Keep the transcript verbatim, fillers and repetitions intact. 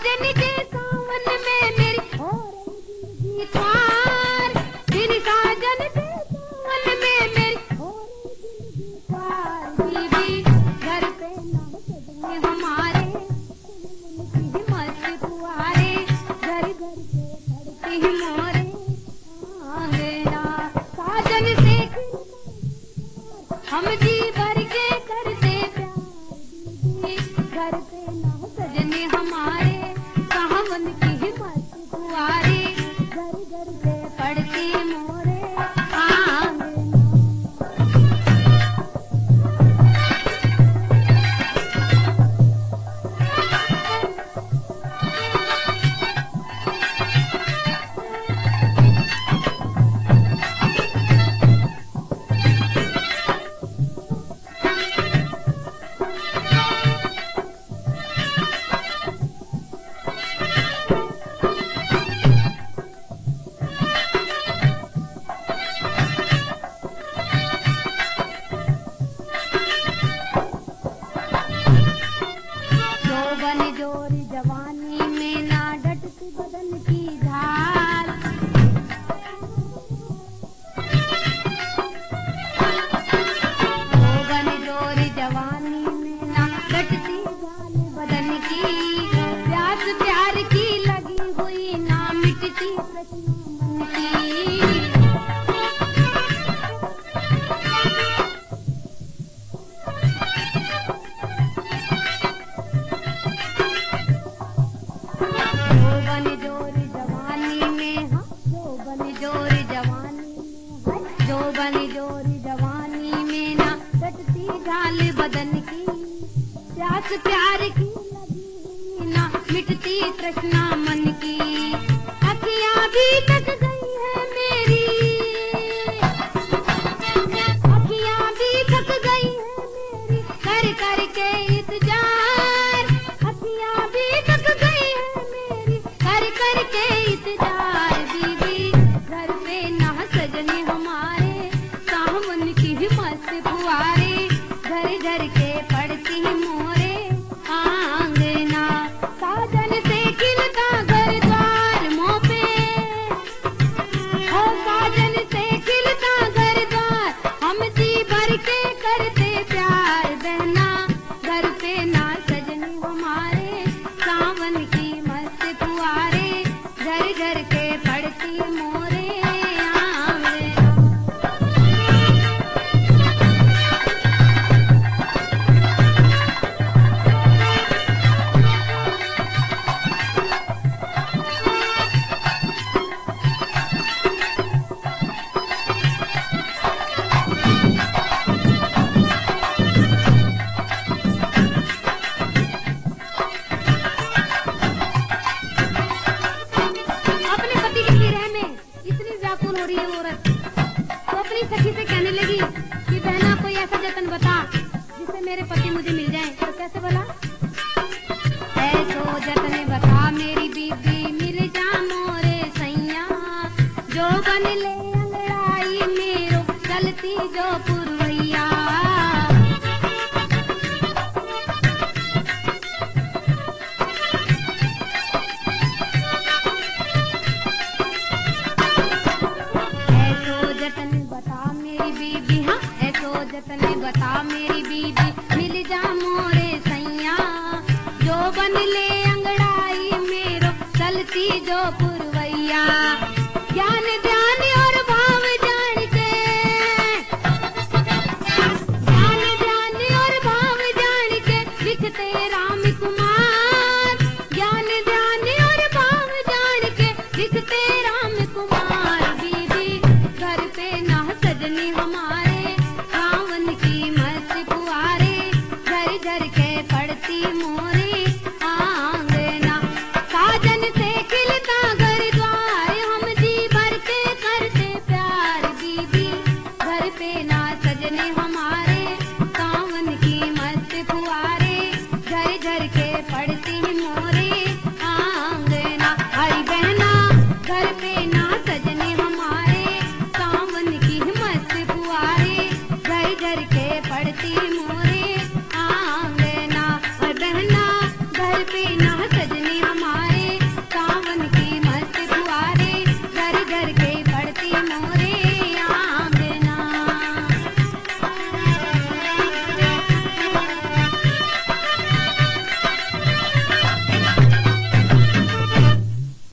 साजन के सावन में मेरी हो रही ख्वार, फिर साजन के सावन में मेरी हो रही ख्वार। बीबी घर पे ना सजने हमारे, उनकी मस्त फुहारे घर घर से पड़ती मोरे आंगना। साजन से हम जी भर के करते प्यार, बीबी घर पे ना सजने हमारे, सावन की मस्त फुहारे घर घर से पड़ती मोरे आंगना। जोरी जवानी में ना डटती बदन की ढाल, जोबन जोरी जवानी में ना डटती ढाल बदन की, प्यास प्यार की लगी हुई ना मिटती प्रश्न मन की। जोबन जोरी जवानी में ना कटती ढाल बदन की, प्यास प्यार की लगी हुई ना मिटती तृष्णा मन की। अखियां भी थक गई है मेरी, अखियां भी थक गई है मेरी कर कर के इंतजार, अखियां भी थक गई है मेरी कर कर के इंतजार। बीबी घर पे ना सजने हमारे, सावन की मस्त फुहारे घर घर के पड़ती मोरे आंगना। साजन से खिलता घर द्वार मुँह पे, ओ साजन से खिलता घर द्वार, हम जी भर के करते प्यार बहना। घर पे ना सजने हमारे, सावन की मस्त फुहारे घर घर के पड़ती मोरे। हो रही है औरत तो अपनी सखी से कहने लगी कि बहना कोई ऐसा जतन बता जिससे मेरे पति मुझे मिल जाए। तो कैसे बोला, ऐसो जतन बता मेरी बीबी मिल जा मोरे सैया, जो बन ले अंगड़ाई मेरो चलती जो पुरवैया। जतन बता मेरी बीबी मिल जा मोरे सैया, जो बन ले अंगड़ाई मेरो चलती जो पुरवैया। ज्ञान ध्यान और भाव जान के, ज्ञान ध्यान और भाव जान के लिखते राम कुमार, ज्ञान ध्यान और भाव जान के लिखते राम कुमार। बीबी घर पे ना सजनी हमारे, सावन की मस्त फुहारे घर घर के पड़ती मोरे।